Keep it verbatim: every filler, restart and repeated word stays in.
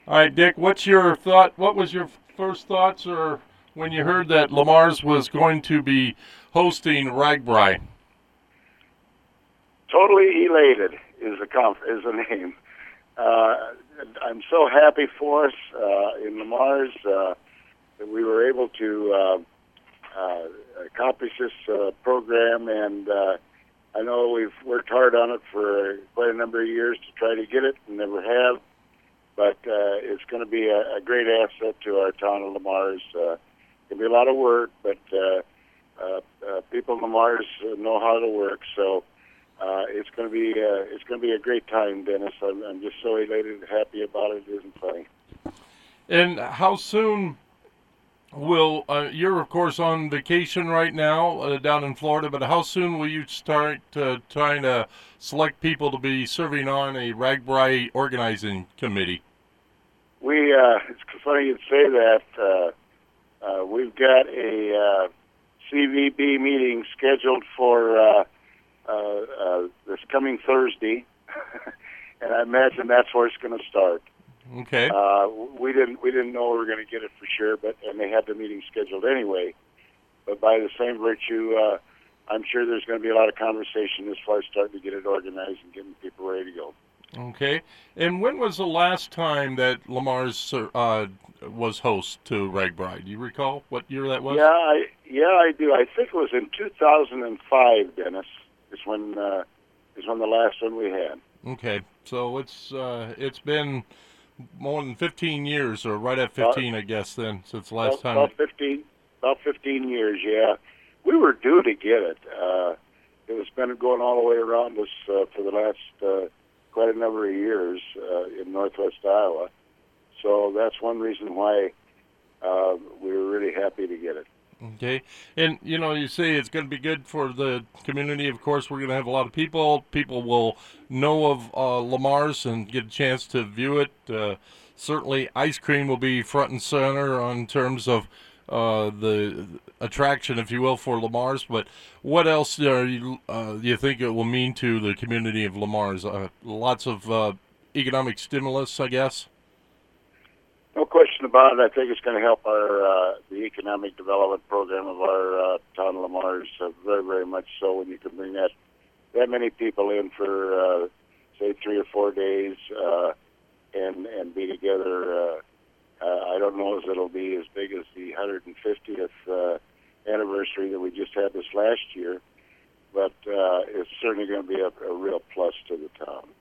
All right, Dick, what's your thought? What was your first thoughts or when you heard that Lamar's was going to be hosting RAGBRAI? Totally elated is the conf- is the name. Uh, I'm so happy for us uh, in Lamar's uh, that we were able to uh, uh, accomplish this uh, program, and uh, I know we've worked hard on it for quite a number of years to try to get it, and never have. But uh, it's going to be a, a great asset to our town of Lamar's. Uh, it'll be a lot of work, but uh, uh, uh, people in Lamar's know how to work, so. Uh, it's going to be uh, it's going to be a great time, Dennis. I'm, I'm just so elated and happy about it. It isn't funny. And how soon will uh, you're of course on vacation right now uh, down in Florida? But how soon will you start uh, trying to select people to be serving on a RAGBRAI organizing committee? We uh, it's funny you'd say that. Uh, uh, we've got a uh, C V B meeting scheduled for. Uh, Uh, uh, this coming Thursday, and I imagine that's where it's going to start. Okay. Uh, we didn't we didn't know we were going to get it for sure, but and they had the meeting scheduled anyway. But by the same virtue, uh, I'm sure there's going to be a lot of conversation as far as starting to get it organized and getting people ready to go. Okay. And when was the last time that Lamar's uh, was host to RAGBRAI? Do you recall what year that was? Yeah, I yeah I do. I think it was in two thousand five, Dennis. Is when uh, is when the last one we had. Okay, so it's uh, it's been more than fifteen years, or right at fifteen, About, I guess, then since the last about, time. about It... fifteen, about fifteen years. Yeah, we were due to get it. Uh, it was been going all the way around us uh, for the last uh, quite a number of years uh, in Northwest Iowa. So that's one reason why uh, we were really happy to get it. Okay, and you know, you say it's going to be good for the community. Of course, we're going to have a lot of people. People will know of uh, Lamar's and get a chance to view it. Uh, certainly, ice cream will be front and center on terms of uh, the attraction, if you will, for Lamar's. But what else are you uh, you think it will mean to the community of Lamar's? Uh, lots of uh, economic stimulus, I guess. No question about it. I think it's going to help our uh, the economic development program of our uh, town of Lamar's uh, very, very much so. When you can bring that that many people in for uh, say three or four days uh, and and be together, uh, uh, I don't know if it'll be as big as the one hundred fiftieth uh, anniversary that we just had this last year, but uh, it's certainly going to be a, a real plus to the town.